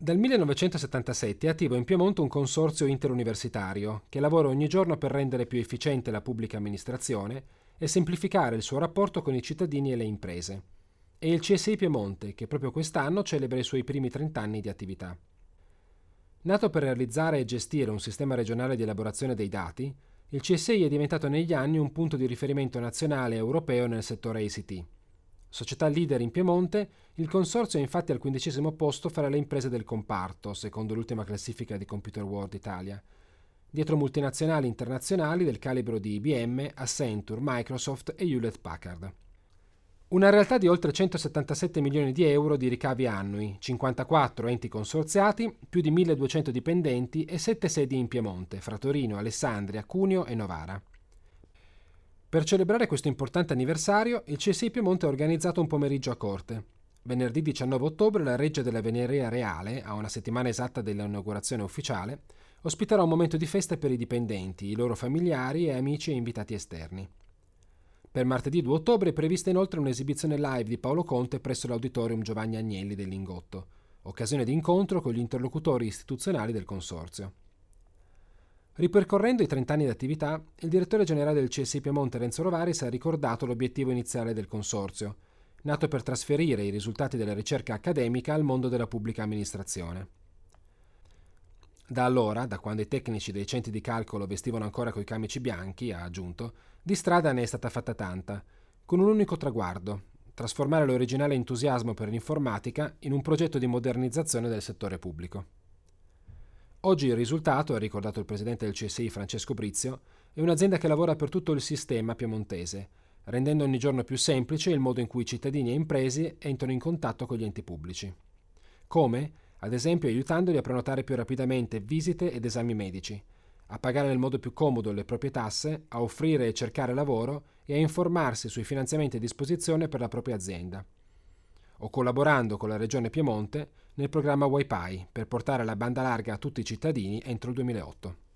Dal 1977 è attivo in Piemonte un consorzio interuniversitario che lavora ogni giorno per rendere più efficiente la pubblica amministrazione e semplificare il suo rapporto con i cittadini e le imprese. È il CSI Piemonte che proprio quest'anno celebra i suoi primi 30 anni di attività. Nato per realizzare e gestire un sistema regionale di elaborazione dei dati, il CSI è diventato negli anni un punto di riferimento nazionale e europeo nel settore ICT. Società leader in Piemonte, il consorzio è infatti al 15° posto fra le imprese del comparto, secondo l'ultima classifica di Computer World Italia, dietro multinazionali internazionali del calibro di IBM, Accenture, Microsoft e Hewlett Packard. Una realtà di oltre 177 milioni di euro di ricavi annui, 54 enti consorziati, più di 1200 dipendenti e 7 sedi in Piemonte, fra Torino, Alessandria, Cuneo e Novara. Per celebrare questo importante anniversario, il CSI Piemonte ha organizzato un pomeriggio a corte. Venerdì 19 ottobre la Reggia della Veneria Reale, a una settimana esatta dell'inaugurazione ufficiale, ospiterà un momento di festa per i dipendenti, i loro familiari e amici e invitati esterni. Per martedì 2 ottobre è prevista inoltre un'esibizione live di Paolo Conte presso l'Auditorium Giovanni Agnelli del Lingotto, occasione di incontro con gli interlocutori istituzionali del consorzio. Ripercorrendo i 30 anni di attività, il direttore generale del CSI Piemonte Renzo Rovaris ha ricordato l'obiettivo iniziale del consorzio, nato per trasferire i risultati della ricerca accademica al mondo della pubblica amministrazione. Da allora, da quando i tecnici dei centri di calcolo vestivano ancora coi camici bianchi, ha aggiunto, di strada ne è stata fatta tanta, con un unico traguardo: trasformare l'originale entusiasmo per l'informatica in un progetto di modernizzazione del settore pubblico. Oggi il risultato, ha ricordato il presidente del CSI Francesco Brizio, è un'azienda che lavora per tutto il sistema piemontese, rendendo ogni giorno più semplice il modo in cui cittadini e imprese entrano in contatto con gli enti pubblici. Come? Ad esempio aiutandoli a prenotare più rapidamente visite ed esami medici, a pagare nel modo più comodo le proprie tasse, a offrire e cercare lavoro e a informarsi sui finanziamenti a disposizione per la propria azienda, o collaborando con la Regione Piemonte nel programma Wi-Fi per portare la banda larga a tutti i cittadini entro il 2008.